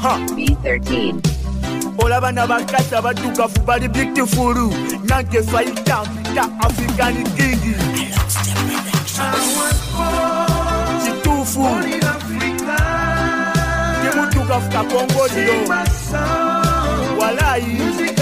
B13. Olaba n'abakazi abaddugavu bali beautiful nange fighter mpita African king kituufu kimuddugavu kakongoliro walayi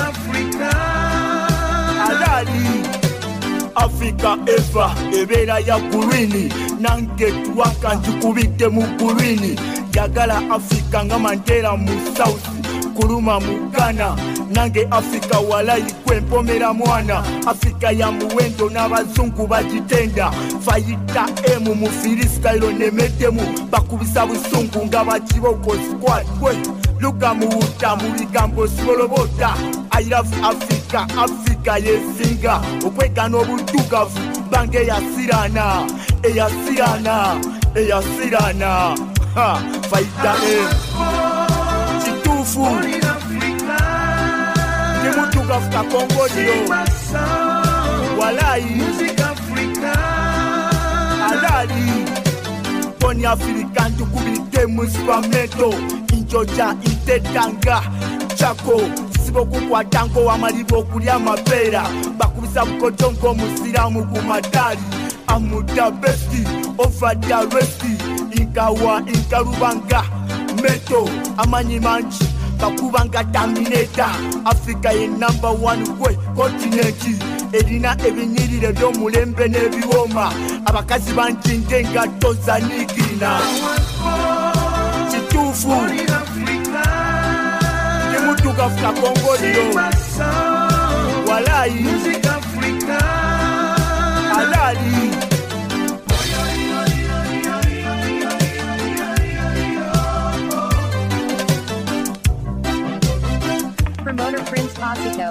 alali Africa eva ebeera ya green nange twaka nkikubidde mu green jagala Africa nga Mandela mu south kuluma mu Ghana nange Africa walayi kwempomera mwana Africa ya muwendo n'abazungu bagitenda fayita emu mu freestyle nemetemu bakubisa busungu nga bakiboko squad we luka muwuta mu bigambo sibolobota I love Africa, Africa yesinga okwegana obuddugavu bange eyasirana eyasirana ha fayita kituufu kimuddugavu kakongoliro walayi alali poni Africa ntukubidde mu spamento injoja itetanga chako sibokukwata ng'owamaliba okulya amapeera bakubisa bukojo ng'omusiraamu ku matali amuda besti ovada resti inkalubanga meto amanyi mangi bakubanga terminator Africa ye number 1 gwe kontinenti erina ebinyirire by'omulembe n'ebiwoma abakazi bangi ng'engatto za nigina kituufu kimuddugavu kakongoliro walayi alali Promoter Prince Pasico.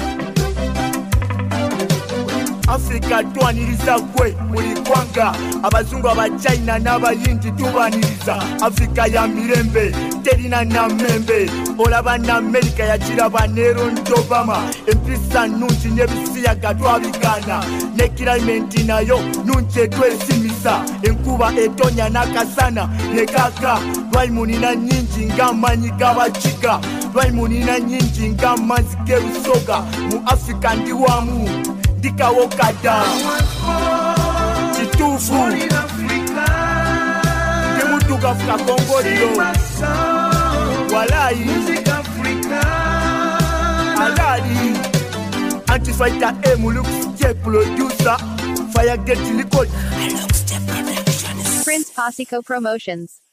Africa twaniriza gwe buli ggwanga abazungu abachina n'abayindi tubaniriza Africa ya mirembe terina namembe olaba na America yakiraba nerondo Obama empisa nungi n'ebisiyaga twabigana ne climate nayo nungi twesimisa enkuba etonya n'akasana ne kaka lwayimunina nyingi ng'amanyi g'abakiga lwayimunina nyingi ng'amazzi g'erusoga mu Africa ndi wamu ndikawo kada kituufu kimuddugavu kakongoliro walayi alali antifighter looks J producer Firegate record Prince Pasico Promotions.